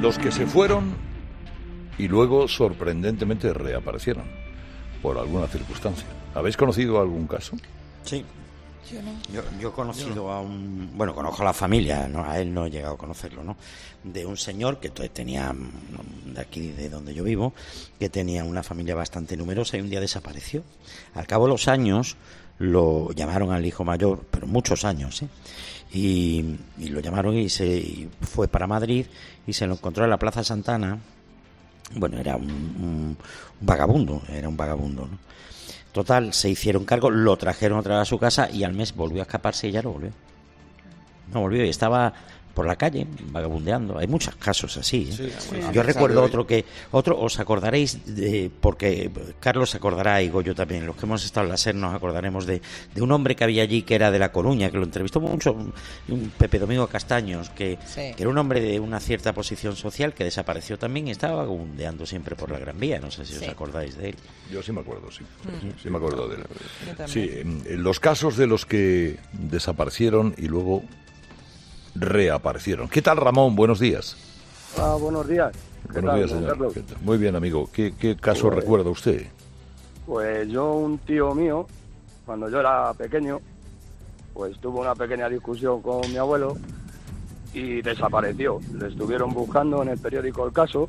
los que se fueron y luego sorprendentemente reaparecieron por alguna circunstancia. ¿Habéis conocido algún caso? Sí. Yo no. Yo he conocido a un... Bueno, conozco a la familia, ¿no? A él no he llegado a conocerlo, ¿no? De un señor que tenía, de aquí de donde yo vivo, que tenía una familia bastante numerosa y un día desapareció. Al cabo de los años lo llamaron al hijo mayor, pero muchos años, ¿eh? Y lo llamaron y fue para Madrid y se lo encontró en la Plaza Santana. Bueno, era un vagabundo, ¿no? Total, se hicieron cargo, lo trajeron otra vez a su casa y al mes volvió a escaparse y ya no volvió. No volvió y estaba por la calle vagabundeando. Hay muchos casos así, ¿eh? Sí. Yo recuerdo otro, os acordaréis, porque Carlos se acordará y Goyo también, los que hemos estado en la SER nos acordaremos de un hombre que había allí que era de La Coruña, que lo entrevistó mucho, un Pepe Domingo Castaños, que era un hombre de una cierta posición social que desapareció también y estaba vagabundeando siempre por la Gran Vía. No sé si os acordáis de él. Yo sí me acuerdo, sí me acuerdo de él. Sí, los casos de los que desaparecieron y luego reaparecieron. ¿Qué tal, Ramón? Buenos días. Buenos días. Buenos días, señor. Muy bien, amigo. ¿Qué caso recuerda usted? Pues yo, un tío mío, cuando yo era pequeño, pues tuvo una pequeña discusión con mi abuelo y desapareció. Le estuvieron buscando en el periódico El Caso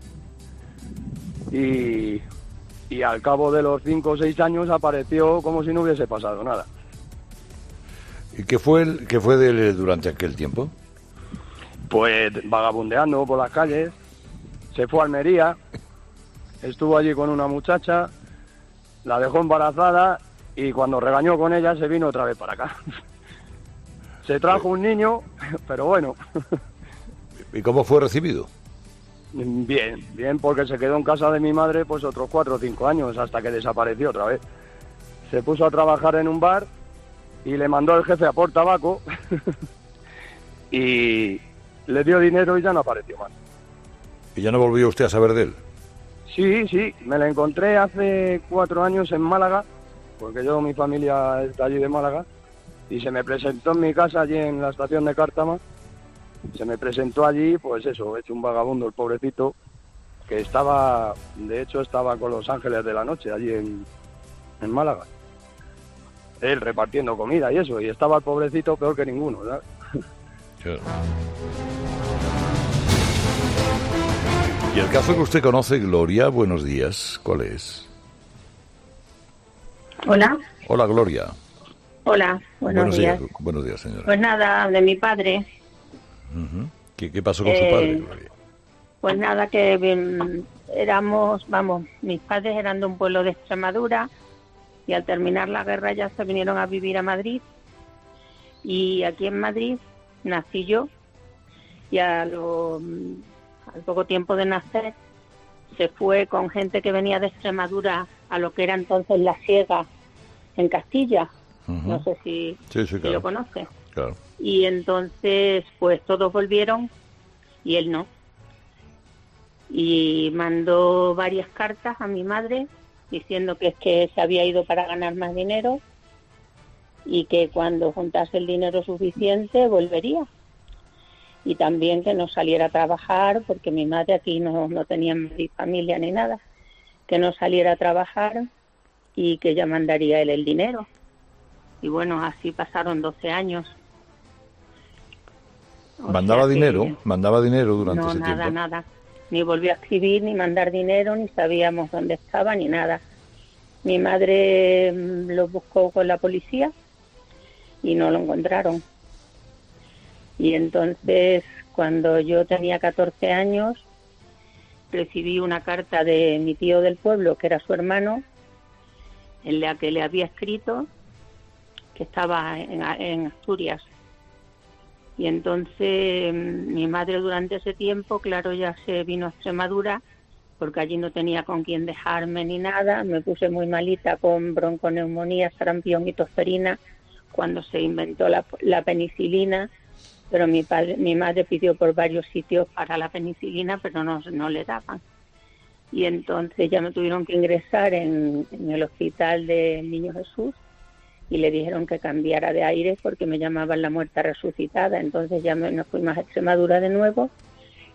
y al cabo de los 5 o 6 años apareció como si no hubiese pasado nada. ¿Y qué fue de él durante aquel tiempo? Pues vagabundeando por las calles, se fue a Almería, estuvo allí con una muchacha, la dejó embarazada y cuando regañó con ella se vino otra vez para acá. Se trajo un niño, pero bueno. ¿Y cómo fue recibido? Bien, porque se quedó en casa de mi madre pues otros 4 o 5 años hasta que desapareció otra vez. Se puso a trabajar en un bar y le mandó el jefe a por tabaco y le dio dinero y ya no apareció más. ¿Y ya no volvió usted a saber de él? Sí, me la encontré hace 4 años en Málaga, porque mi familia es de allí de Málaga, y se me presentó en mi casa allí en la estación de Cártama. Se me presentó allí, pues eso, hecho un vagabundo el pobrecito, que estaba con los Ángeles de la Noche allí en Málaga. Él repartiendo comida y eso, y estaba el pobrecito peor que ninguno, ¿verdad? Claro. Y el caso que usted conoce, Gloria, buenos días, ¿cuál es? Hola. Hola, Gloria. Hola, buenos días. Buenos días, señora. Pues nada, de mi padre. Uh-huh. ¿Qué pasó con su padre, Gloria? Pues nada, que mis padres eran de un pueblo de Extremadura y al terminar la guerra ya se vinieron a vivir a Madrid. Y aquí en Madrid nací yo y al poco tiempo de nacer se fue con gente que venía de Extremadura a lo que era entonces La Siega en Castilla. Uh-huh. No sé si claro. lo conoce. Claro. Y entonces pues todos volvieron y él no. Y mandó varias cartas a mi madre diciendo que es que se había ido para ganar más dinero y que cuando juntase el dinero suficiente volvería. Y también que no saliera a trabajar, porque mi madre aquí no tenía ni familia ni nada, que no saliera a trabajar y que ya mandaría él el dinero. Y bueno, así pasaron 12 años. ¿Mandaba dinero durante ese tiempo? No, nada. Ni volvió a escribir, ni mandar dinero, ni sabíamos dónde estaba, ni nada. Mi madre lo buscó con la policía y no lo encontraron. Y entonces, cuando yo tenía 14 años, recibí una carta de mi tío del pueblo, que era su hermano, en la que le había escrito que estaba en Asturias. Y entonces mi madre durante ese tiempo, claro, ya se vino a Extremadura, porque allí no tenía con quién dejarme ni nada. Me puse muy malita con bronconeumonía, sarampión y tosferina cuando se inventó la penicilina. Pero mi madre pidió por varios sitios para la penicilina, pero no le daban. Y entonces ya me tuvieron que ingresar en el hospital del Niño Jesús y le dijeron que cambiara de aire porque me llamaban la muerta resucitada. Entonces ya nos fuimos a Extremadura de nuevo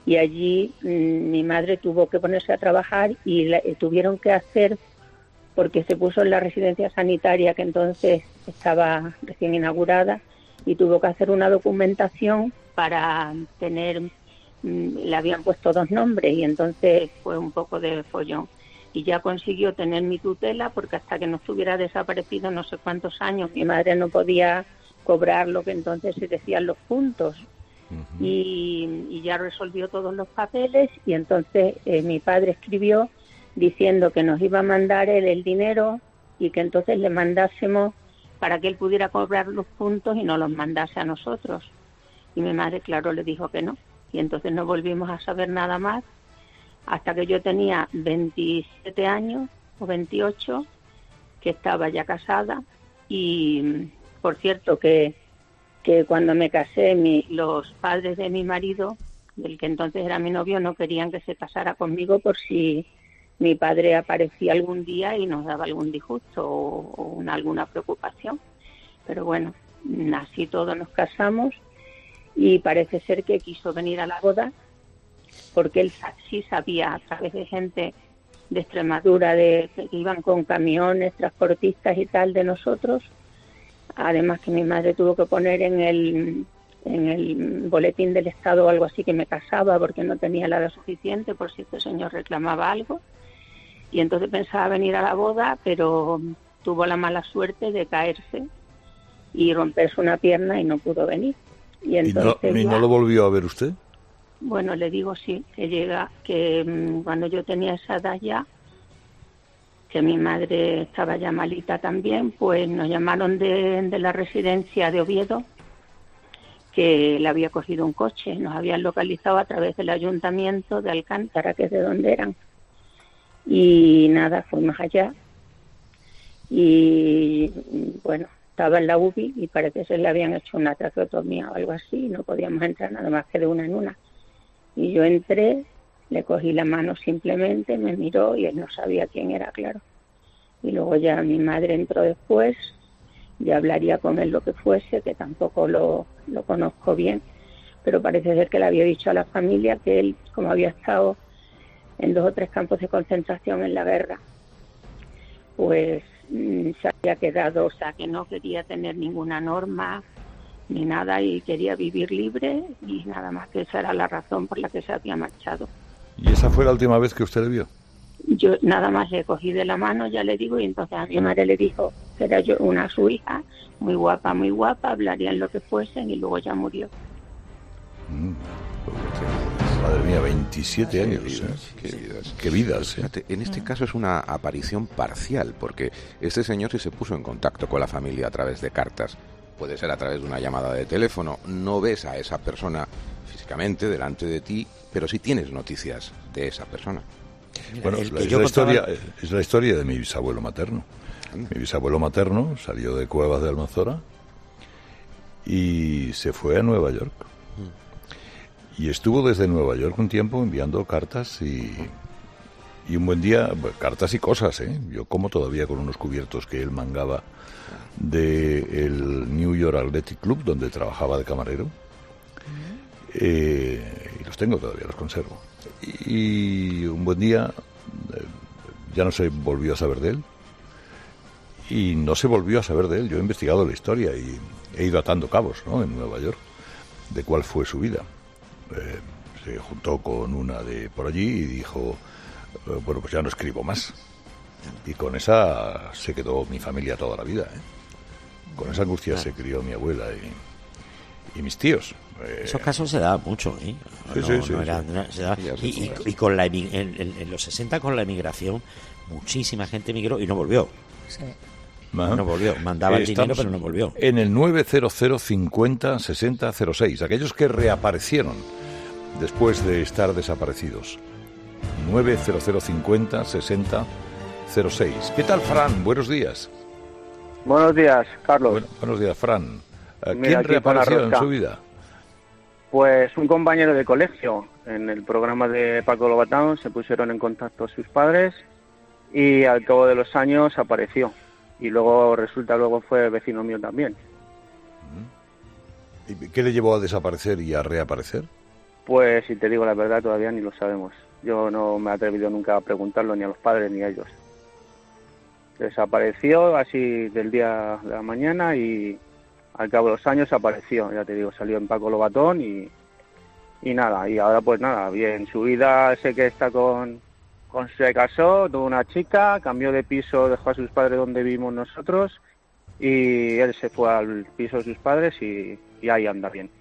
y allí mi madre tuvo que ponerse a trabajar y tuvieron que hacer, porque se puso en la residencia sanitaria que entonces estaba recién inaugurada, y tuvo que hacer una documentación para tener, le habían puesto 2 nombres y entonces fue un poco de follón. Y ya consiguió tener mi tutela, porque hasta que no estuviera desaparecido no sé cuántos años, mi madre no podía cobrar lo que entonces se decían los puntos. Uh-huh. Y ya resolvió todos los papeles, y entonces mi padre escribió diciendo que nos iba a mandar él el dinero y que entonces le mandásemos para que él pudiera cobrar los puntos y no los mandase a nosotros. Y mi madre, claro, le dijo que no. Y entonces no volvimos a saber nada más hasta que yo tenía 27 años o 28, que estaba ya casada. Y por cierto que cuando me casé, los padres de mi marido, del que entonces era mi novio, no querían que se casara conmigo por si mi padre aparecía algún día y nos daba algún disgusto o alguna preocupación. Pero bueno, así todos nos casamos, y parece ser que quiso venir a la boda porque él sí sabía, a través de gente de Extremadura, que iban con camiones, transportistas y tal de nosotros. Además que mi madre tuvo que poner en el boletín del Estado o algo así que me casaba porque no tenía la edad suficiente por si este señor reclamaba algo. Y entonces pensaba venir a la boda, pero tuvo la mala suerte de caerse y romperse una pierna y no pudo venir. ¿Y no lo volvió a ver usted? Bueno, le digo sí, que cuando yo tenía esa edad ya, que mi madre estaba ya malita también, pues nos llamaron de la residencia de Oviedo, que le había cogido un coche. Nos habían localizado a través del ayuntamiento de Alcántara, que es de donde eran. Y nada, fuimos allá y bueno, estaba en la UBI y parece que se le habían hecho una traqueotomía o algo así, y no podíamos entrar nada más que de una en una. Y yo entré, le cogí la mano simplemente, me miró y él no sabía quién era, claro. Y luego ya mi madre entró después, ya hablaría con él lo que fuese, que tampoco lo conozco bien, pero parece ser que le había dicho a la familia que él, como había estado en 2 o 3 campos de concentración en la guerra, pues se había quedado, o sea, que no quería tener ninguna norma ni nada y quería vivir libre, y nada más, que esa era la razón por la que se había marchado. ¿Y esa fue la última vez que usted le vio? Yo nada más le cogí de la mano, ya le digo, y entonces a mi madre le dijo que era yo su hija, muy guapa, hablarían lo que fuesen, y luego ya murió. Madre mía, 27 años. Qué vidas. Fíjate, en este caso es una aparición parcial, porque este señor sí se puso en contacto con la familia a través de cartas. Puede ser a través de una llamada de teléfono. No ves a esa persona físicamente delante de ti, pero sí tienes noticias de esa persona. Bueno, es la historia de mi bisabuelo materno. Mi bisabuelo materno salió de Cuevas de Almanzora y se fue a Nueva York. Y estuvo desde Nueva York un tiempo enviando cartas y un buen día, cartas y cosas, yo como todavía con unos cubiertos que él mangaba del New York Athletic Club, donde trabajaba de camarero. Y los tengo todavía, los conservo. Y un buen día ya no se volvió a saber de él. Y no se volvió a saber de él. Yo he investigado la historia y he ido atando cabos, ¿no?, en Nueva York, de cuál fue su vida. Se juntó con una de por allí y dijo, bueno, pues ya no escribo más. Y con esa se quedó mi familia toda la vida, Con esa angustia se crió mi abuela y mis tíos. Esos casos se da mucho, Sí. Y con en los 60 con la emigración muchísima gente emigró y no volvió. Sí. No volvió, mandaba el dinero pero no volvió. En el 900 50 60 06, aquellos que reaparecieron después de estar desaparecidos. 900 50 60 06. ¿Qué tal, Fran? Buenos días. Buenos días, Carlos. Buenos días, Fran. Mira, ¿Quién aquí reapareció en Rosca. su vida? Pues un compañero de colegio. En el programa de Paco Lobatón se pusieron en contacto sus padres y al cabo de los años apareció. Y luego fue vecino mío también. ¿Y qué le llevó a desaparecer y a reaparecer? Pues si te digo la verdad, todavía ni lo sabemos. Yo no me he atrevido nunca a preguntarlo ni a los padres ni a ellos. Desapareció así del día de la mañana y al cabo de los años apareció, ya te digo, salió en Paco Lobatón y nada, y ahora pues nada, bien, su vida, sé que está se casó, tuvo una chica, cambió de piso, dejó a sus padres donde vivimos nosotros y él se fue al piso de sus padres y ahí anda bien.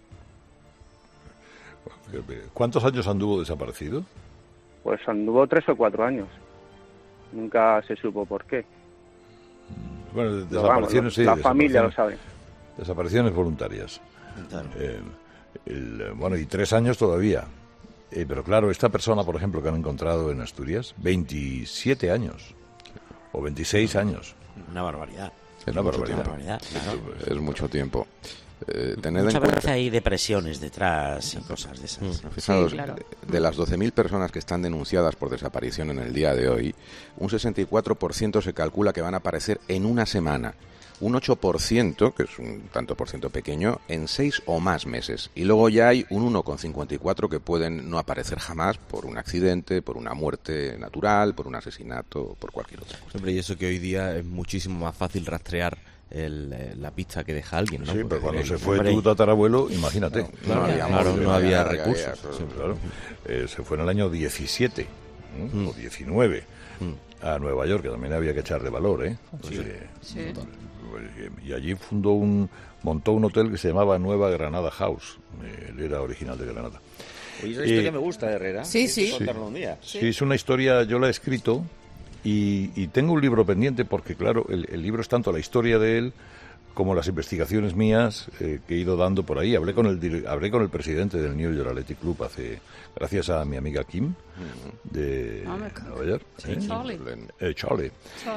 ¿Cuántos años anduvo desaparecido? Pues anduvo 3 o 4 años. Nunca se supo por qué. Bueno, desapariciones, sí. La familia lo sabe. Desapariciones voluntarias. Claro. Bueno, y 3 años todavía. Pero claro, esta persona, por ejemplo, que han encontrado en Asturias, 27 años. O 26 años. Una barbaridad. Es Una mucho barbaridad. tiempo. Claro. Es mucho tiempo. Tened Muchas en veces cuenta, hay depresiones detrás y cosas de esas. ¿no? fijaos, Sí, claro. de las 12.000 personas que están denunciadas por desaparición en el día de hoy, un 64% se calcula que van a aparecer en una semana. Un 8%, que es un tanto por ciento pequeño, en 6 o más meses. Y luego ya hay un 1,54 que pueden no aparecer jamás por un accidente, por una muerte natural, por un asesinato o por cualquier otra cosa. Hombre, y eso que hoy día es muchísimo más fácil rastrear la pista que deja alguien, ¿no? Sí, pero cuando se fue hombre, tu tatarabuelo, imagínate. No había Claro, móvil, no había había recursos. Sí, claro. Se fue en el año 17 o 19 a Nueva York, que también había que echarle valor, ¿eh? Sí. Y allí montó un hotel que se llamaba Nueva Granada House. Él era original de Granada. Oye, esa historia me gusta, Herrera. Sí, sí. Hay que contarla un día. Sí, es una historia, yo la he escrito y tengo un libro pendiente porque, claro, el libro es tanto la historia de él como las investigaciones mías que he ido dando por ahí. Hablé con el presidente del New York Athletic Club gracias a mi amiga Kim de Nueva York. Charlie.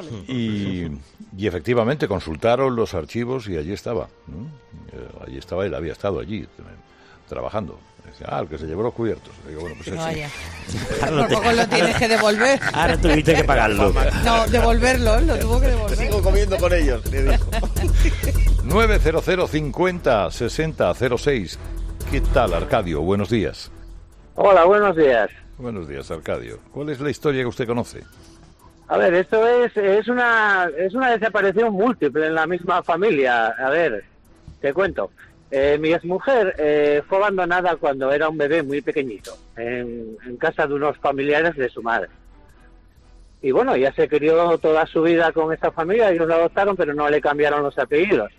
Y efectivamente consultaron los archivos y allí estaba. Allí estaba él, había estado allí trabajando. Decía, el que se llevó los cubiertos. Digo, bueno, pues ese. Vaya. Por poco lo tienes que devolver. Ahora tuviste que pagarlo. No, devolverlo, lo tuvo que devolver. Sigo comiendo con ellos, le dijo. 900 50 60 06. ¿Qué tal, Arcadio? Buenos días. Hola, buenos días. Buenos días, Arcadio. ¿Cuál es la historia que usted conoce? A ver, esto es una desaparición múltiple en la misma familia. A ver, te cuento. Mi exmujer fue abandonada cuando era un bebé muy pequeñito, en casa de unos familiares de su madre. Y bueno, ya se crió toda su vida con esta familia, ellos la adoptaron, pero no le cambiaron los apellidos.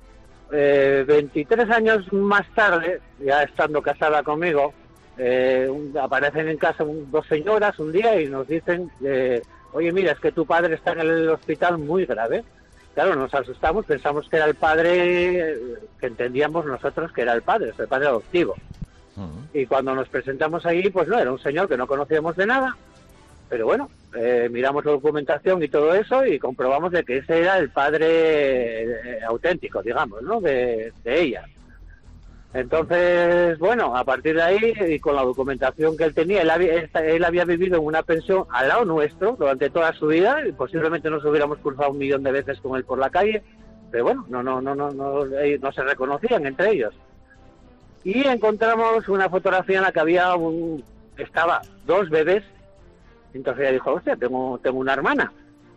23 años más tarde, ya estando casada conmigo, aparecen en casa 2 señoras un día y nos dicen, oye, mira, es que tu padre está en el hospital muy grave. Claro, nos asustamos, pensamos que era el padre, que entendíamos nosotros que era el padre adoptivo. Y cuando nos presentamos ahí, pues no, era un señor que no conocíamos de nada, pero bueno, miramos la documentación y todo eso y comprobamos de que ese era el padre auténtico, digamos, ¿no?, de ella. Entonces, bueno, a partir de ahí, y con la documentación que él tenía, él había vivido en una pensión al lado nuestro durante toda su vida, y posiblemente nos hubiéramos cruzado 1.000.000 de veces con él por la calle, pero bueno, no se reconocían entre ellos. Y encontramos una fotografía en la que estaba 2 bebés, entonces ella dijo, hostia, tengo una hermana.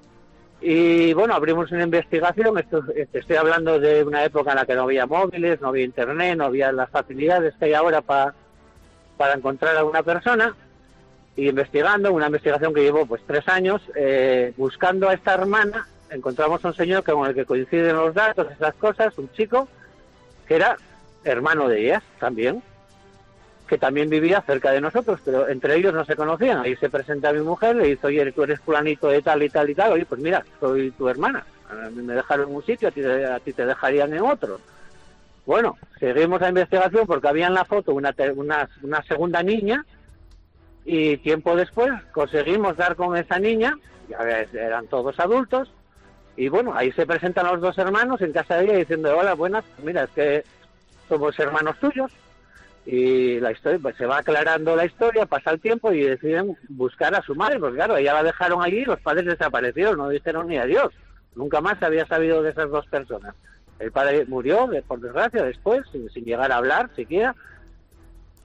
Y bueno, abrimos una investigación. Estoy hablando de una época en la que no había móviles, no había internet, no había las facilidades que hay ahora para encontrar a una persona. Y investigando, una investigación que llevó pues 3 años, buscando a esta hermana, encontramos a un señor con el que coinciden los datos, esas cosas, un chico que era hermano de ellas también, que también vivía cerca de nosotros, pero entre ellos no se conocían. Ahí se presenta a mi mujer, le dice, oye, tú eres fulanito de tal y tal y tal. Oye, pues mira, soy tu hermana. Me dejaron en un sitio, a ti te dejarían en otro. Bueno, seguimos la investigación porque había en la foto una segunda niña y tiempo después conseguimos dar con esa niña, ya eran todos adultos, y bueno, ahí se presentan los 2 hermanos en casa de ella diciendo, hola, buenas, mira, es que somos hermanos tuyos. Y la historia, pues se va aclarando la historia, pasa el tiempo y deciden buscar a su madre, porque claro, ella la dejaron allí y los padres desaparecieron, no dijeron ni adiós. Nunca más se había sabido de esas 2 personas. El padre murió, por desgracia, después, sin llegar a hablar siquiera.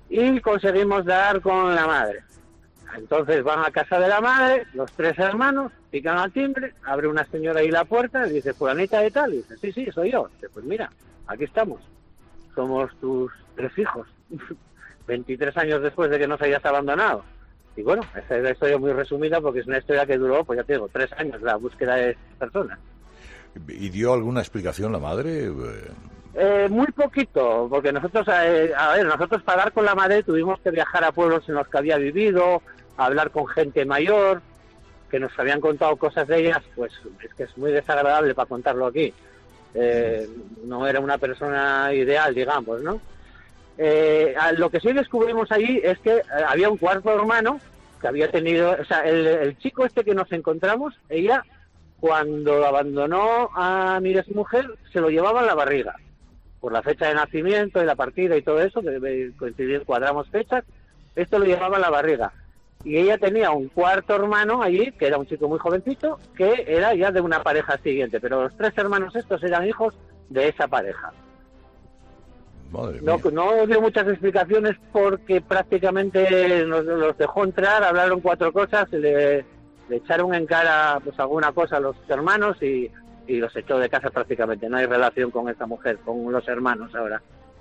y conseguimos dar con la madre. Entonces van a casa de la madre, los 3 hermanos, pican al timbre, abre una señora ahí la puerta y dice, fulanita de tal, y dice, sí, soy yo. Dice, pues mira, aquí estamos, somos tus 3 hijos, 23 años después de que nos hayas abandonado. Y bueno, esa es la historia muy resumida porque es una historia que duró, pues ya te digo, 3 años la búsqueda de estas personas. ¿Y dio alguna explicación la madre? Muy poquito, porque nosotros, nosotros para dar con la madre tuvimos que viajar a pueblos en los que había vivido, a hablar con gente mayor, que nos habían contado cosas de ellas, pues es que es muy desagradable para contarlo aquí. No era una persona ideal, digamos, ¿no? Lo que sí descubrimos allí es que había un cuarto hermano que había tenido, o sea, el chico este que nos encontramos, ella, cuando abandonó a mi exmujer, se lo llevaba en la barriga. Por la fecha de nacimiento y la partida y todo eso, que coincidir, cuadramos fechas, esto lo llevaba en la barriga. Y ella tenía un cuarto hermano allí, que era un chico muy jovencito, que era ya de una pareja siguiente, pero los 3 hermanos estos eran hijos de esa pareja. Madre mía. No dio muchas explicaciones porque prácticamente los dejó entrar, hablaron 4 cosas, le echaron en cara pues alguna cosa a los hermanos y los echó de casa prácticamente. No hay relación con esta mujer, con los hermanos ahora.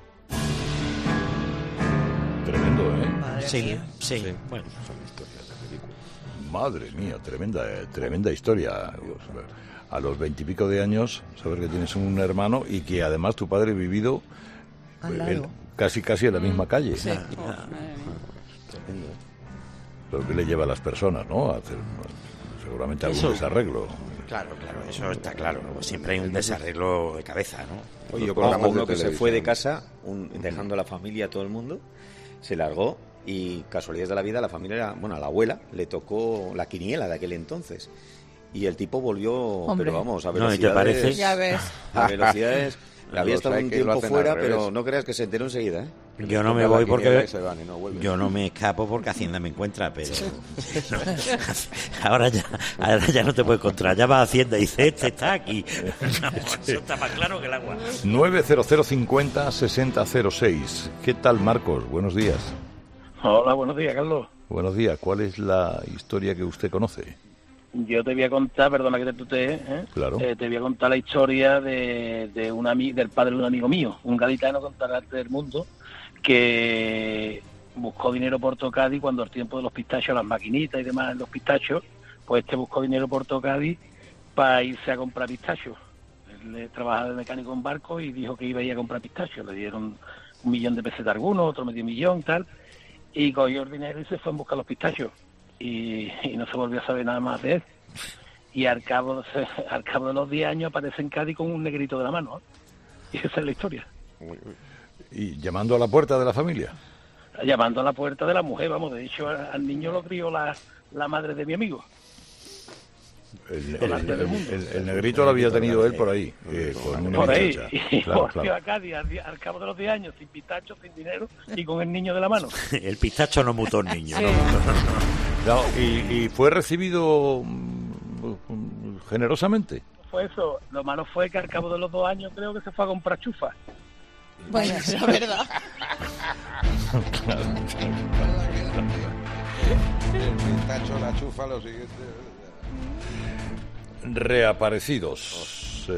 Tremendo, ¿eh? Sí. Bueno, Madre mía, tremenda historia. A los 20 y pico de años, saber que tienes un hermano y que además tu padre ha vivido casi en la misma calle. Sí. Lo que le lleva a las personas, ¿no? A hacer seguramente algún desarreglo. Claro, eso está claro. Siempre hay un desarreglo de cabeza, ¿no? Oye, yo conozco uno que se fue de casa, dejando a la familia, a todo el mundo, se largó y casualidades de la vida, la familia, a la abuela le tocó la quiniela de aquel entonces. Y el tipo volvió, Hombre. pero vamos, a No, ¿y velocidades... te parece? Ya ves. A velocidades... Había Los estado hay un que lo tiempo hacen fuera, al revés. pero no creas que se enteró enseguida, ¿eh? Yo no me voy porque yo no me escapo porque Hacienda me encuentra, pero ahora ya no te puedo encontrar. Ya va a Hacienda y dice, este está aquí. Eso está más claro que el agua. 90050-6006. ¿Qué tal, Marcos? Buenos días. Hola, buenos días, Carlos. Buenos días. ¿Cuál es la historia que usted conoce? Yo te voy a contar, perdona que te tutee, Claro. te voy a contar la historia del padre de un amigo mío, un gaditano con talante del mundo, que buscó dinero por Tocadi cuando el tiempo de los pistachos, las maquinitas y demás en los pistachos, pues buscó dinero por Tocadi para irse a comprar pistachos. Él trabajaba de mecánico en barco y dijo que iba a ir a comprar pistachos. Le dieron 1.000.000 de pesetas a alguno, otro medio millón, tal, y cogió el dinero y se fue a buscar los pistachos. Y no se volvió a saber nada más de él. Y al cabo de los 10 años aparece en Cádiz con un negrito de la mano, ¿eh? Y esa es la historia. ¿Y llamando a la puerta de la familia? Llamando a la puerta de la mujer, vamos, de hecho al niño lo crió la madre de mi amigo. El negrito lo había tenido él por ahí, con una por ahí, muchacha. y Claro, volvió a Cádiz al cabo de los 10 años, sin pistachos, sin dinero y con el niño de la mano. El pistacho no mutó el niño. Sí. No, y fue recibido generosamente. Fue eso, lo malo fue que al cabo de los 2 años creo que se fue a comprar chufas. Bueno, es la verdad. El pistacho, la chufa, lo siguiente. Reaparecidos.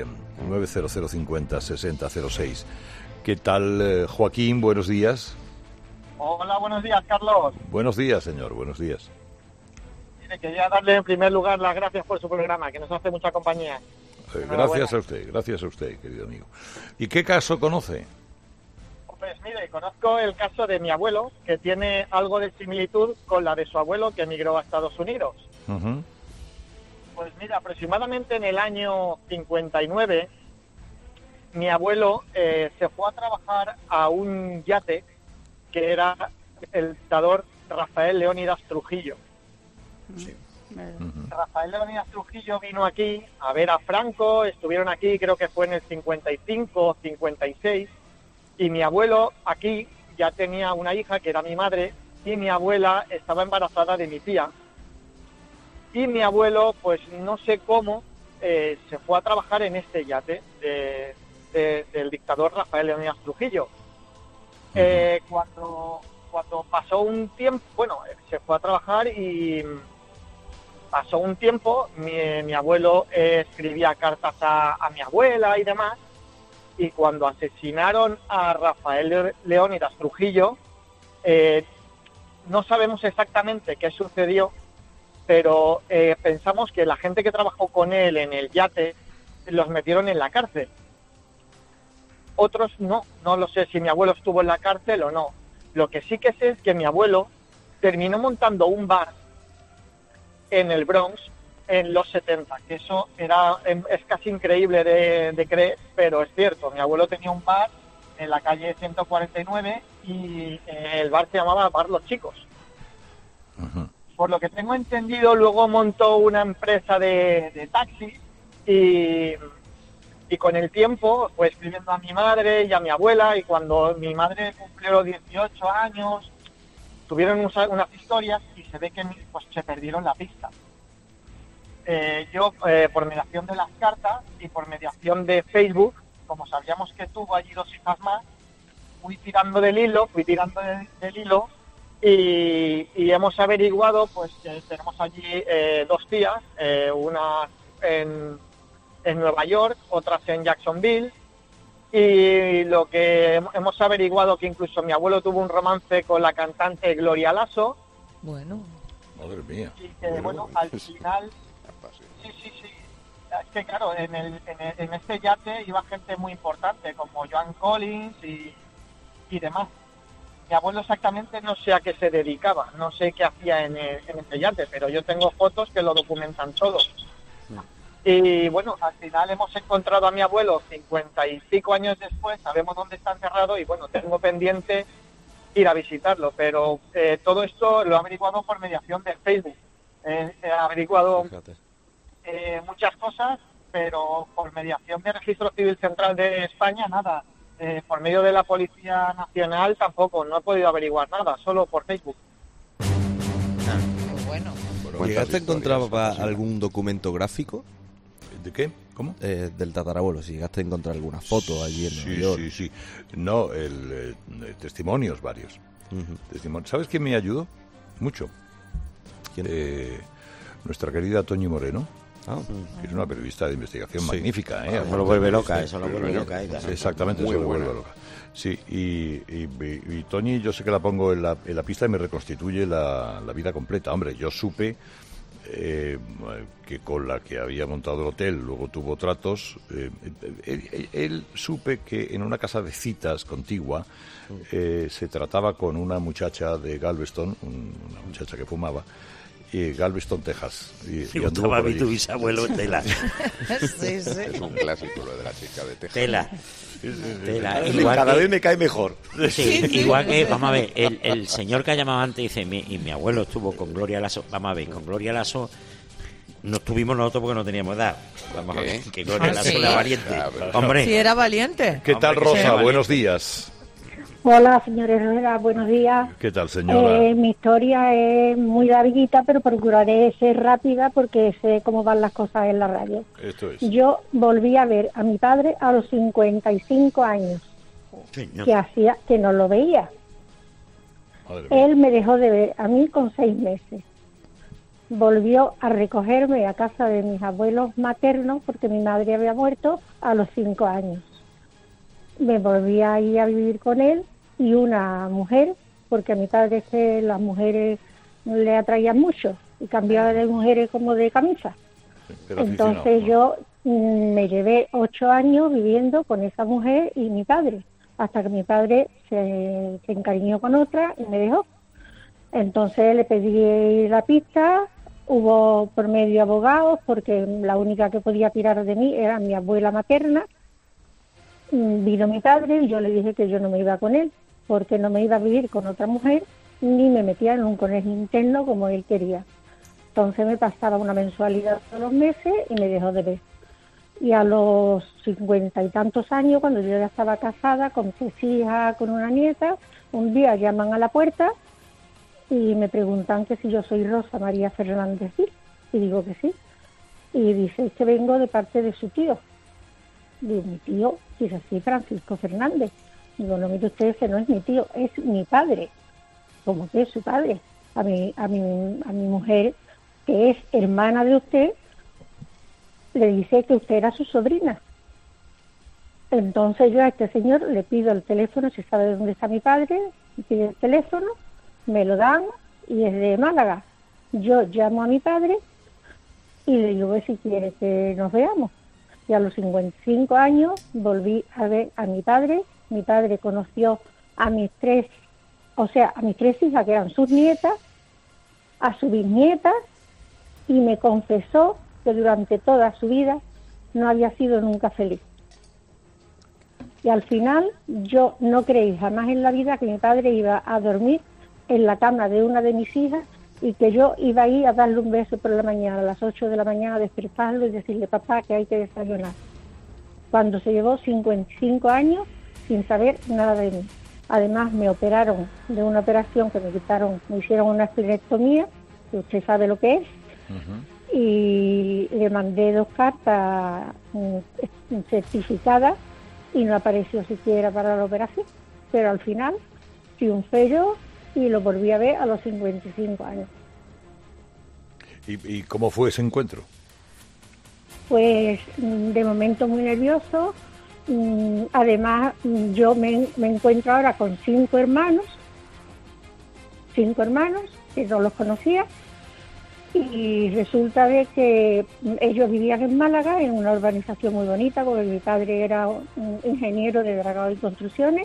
90050-6006. ¿Qué tal, Joaquín? Buenos días. Hola, buenos días, Carlos. Buenos días, señor. Buenos días. Mire, quería darle en primer lugar las gracias por su programa, que nos hace mucha compañía. Gracias a usted, querido amigo. ¿Y qué caso conoce? Pues mire, conozco el caso de mi abuelo, que tiene algo de similitud con la de su abuelo que emigró a Estados Unidos. Uh-huh. Pues mira, aproximadamente en el año 59, mi abuelo se fue a trabajar a un yate que era el dictador Rafael Leónidas Trujillo. Sí. Rafael Leónidas Trujillo vino aquí a ver a Franco, estuvieron aquí, creo que fue en el 55 o 56, y mi abuelo aquí ya tenía una hija que era mi madre, y mi abuela estaba embarazada de mi tía. Y mi abuelo, pues no sé cómo, se fue a trabajar en este yate del dictador Rafael Leónidas Trujillo. Cuando pasó un tiempo, bueno, se fue a trabajar y pasó un tiempo, mi abuelo escribía cartas a mi abuela y demás, y cuando asesinaron a Rafael Leónidas Trujillo, no sabemos exactamente qué sucedió, pero pensamos que la gente que trabajó con él en el yate los metieron en la cárcel. Otros no lo sé si mi abuelo estuvo en la cárcel o no. Lo que sí que sé es que mi abuelo terminó montando un bar en el Bronx en los 70, que eso es casi increíble de creer, pero es cierto. Mi abuelo tenía un bar en la calle 149 y el bar se llamaba Bar Los Chicos. Ajá. Por lo que tengo entendido, luego montó una empresa de taxis y con el tiempo fue escribiendo a mi madre y a mi abuela, y cuando mi madre cumplió 18 años, tuvieron unas historias y se ve que pues, se perdieron la pista. Yo, por mediación de las cartas y por mediación de Facebook, como sabíamos que tuvo allí 2 hijas más, fui tirando del hilo y hemos averiguado pues que tenemos allí 2 tías, una en Nueva York, otras en Jacksonville, y lo que hemos averiguado que incluso mi abuelo tuvo un romance con la cantante Gloria Lasso. Bueno. Madre mía. Y que bueno, al final... Sí. Es que claro, en este yate iba gente muy importante, como Joan Collins y demás. Mi abuelo exactamente no sé a qué se dedicaba, no sé qué hacía en este yate, pero yo tengo fotos que lo documentan todo. Y bueno, al final hemos encontrado a mi abuelo 50 y pico años después, sabemos dónde está enterrado y bueno, tengo pendiente ir a visitarlo, pero todo esto lo he averiguado por mediación de Facebook. He averiguado muchas cosas, pero por mediación del Registro Civil Central de España, nada. Por medio de la Policía Nacional tampoco, no he podido averiguar nada, solo por Facebook. Bueno. ¿Llegaste a encontrar algún documento gráfico? ¿De qué? ¿Cómo? Del tatarabuelo, si llegaste a encontrar alguna foto allí en Nueva York. Sí. No, testimonios varios. ¿Sabes quién me ayudó? Mucho. ¿Quién? Nuestra querida Toñi Moreno. Que es una periodista de investigación magnífica. Eso lo vuelve loca, eso lo vuelve loca. Exactamente, eso lo vuelve loca. Sí, y Toñi, yo sé que la pongo en la pista y me reconstituye la vida completa. Hombre, yo supe que con la que había montado el hotel luego tuvo tratos. Él supe que en una casa de citas contigua se trataba con una muchacha de Galveston, una muchacha que fumaba, y Galveston, Texas. Y gustaba a mí tu bisabuelo Tela. Sí. Es un clásico lo de la chica de Texas. Tela. Cada vez me cae mejor. Sí, igual que, vamos a ver, el señor que ha llamado antes dice, y mi abuelo estuvo con Gloria Lasso. Vamos a ver, con Gloria Lasso no estuvimos nosotros porque no teníamos edad. Vamos a ver, que Gloria Lasso era valiente. Hombre. Sí, era valiente. ¿Qué tal, Rosa? Buenos días. Hola, señor Herrera, buenos días. ¿Qué tal, señora? Mi historia es muy larguita, pero procuraré ser rápida porque sé cómo van las cosas en la radio. Esto es. Yo volví a ver a mi padre a los 55 años, que no lo veía. Él me dejó de ver a mí con 6 meses. Volvió a recogerme a casa de mis abuelos maternos porque mi madre había muerto a los 5 años. Me volví a ir a vivir con él y una mujer, porque a mi padre es que las mujeres le atraían mucho y cambiaba de mujeres como de camisa. Entonces yo me llevé 8 años viviendo con esa mujer y mi padre, hasta que mi padre se encariñó con otra y me dejó. Entonces le pedí la pista, hubo por medio abogados, porque la única que podía tirar de mí era mi abuela materna. Vino mi padre y yo le dije que yo no me iba con él, porque no me iba a vivir con otra mujer, ni me metía en un colegio interno como él quería. Entonces me pasaba una mensualidad todos los meses y me dejó de ver. Y a los 50 y tantos años, cuando yo ya estaba casada, con 3 hijas, con una nieta, un día llaman a la puerta y me preguntan que si yo soy Rosa María Fernández Gil, y digo que sí. Y dice, es que vengo de parte de su tío. Digo, mi tío, dice así, Francisco Fernández. Digo, no, mire usted, que no es mi tío, es mi padre. ¿Cómo que es su padre? A mi mujer, que es hermana de usted, le dice que usted era su sobrina. Entonces yo a este señor le pido el teléfono, si sabe dónde está mi padre, me pide el teléfono, me lo dan y es de Málaga. Yo llamo a mi padre y le digo, si quiere que nos veamos. Y a los 55 años volví a ver a mi padre. Mi padre conoció a mis tres hijas, que eran sus nietas, a sus bisnietas, y me confesó que durante toda su vida no había sido nunca feliz. Y al final yo no creí jamás en la vida que mi padre iba a dormir en la cama de una de mis hijas y que yo iba a ir a darle un beso por la mañana, a las 8 de la mañana, a despertarlo y decirle, papá, que hay que desayunar. Cuando se llevó 55 años sin saber nada de mí. Además me operaron de una operación que me hicieron una esplenectomía, que usted sabe lo que es, y le mandé 2 cartas certificadas y no apareció siquiera para la operación, pero al final triunfé yo y lo volví a ver a los 55 años. ¿Y cómo fue ese encuentro? Pues de momento muy nervioso. Además yo me encuentro ahora con 5 hermanos que no los conocía, y resulta de que ellos vivían en Málaga, en una urbanización muy bonita, porque mi padre era un ingeniero de dragado y construcciones,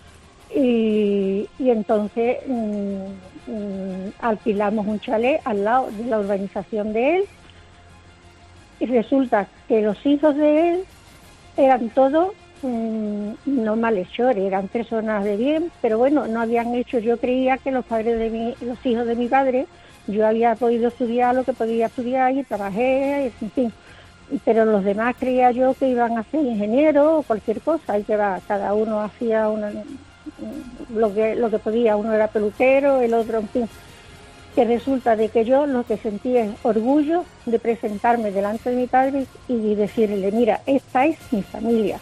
y entonces alquilamos un chalet al lado de la urbanización de él, y resulta que los hijos de él eran todos no malhechores, eran personas de bien, pero bueno, no habían hecho, yo creía que los hijos de mi padre, yo había podido estudiar lo que podía estudiar y trabajé, en fin, pero los demás creía yo que iban a ser ingenieros o cualquier cosa, y que cada uno hacía lo que podía, uno era peluquero, el otro, en fin, que resulta de que yo lo que sentí es orgullo de presentarme delante de mi padre y decirle, mira, esta es mi familia.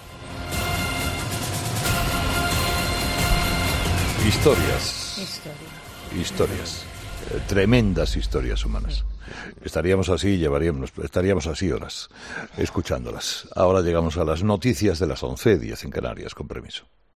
Historias. Tremendas historias humanas. Estaríamos así horas escuchándolas. Ahora llegamos a las noticias de las 11:10 en Canarias, con permiso.